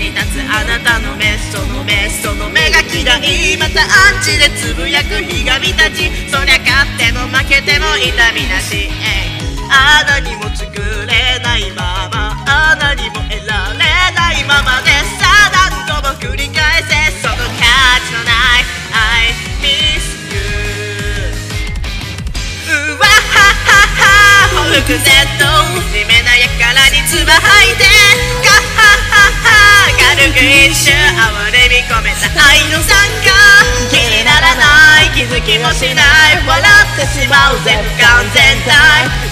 に立つあなたの目、その目が嫌い。またアンチでつぶやくひがみたち、そりゃ勝っても負けても痛みなし。あなにも作れないまま、あなにも得られないままでさあ何度も繰り返せ、その価値のない I miss you。 うわはははほふくぜと惨めなやからに唾吐いて、ガッハッハッハ軽く一瞬哀れみ込めた愛の酸化、気にならない気づきもしない、笑ってしまう全部完全体。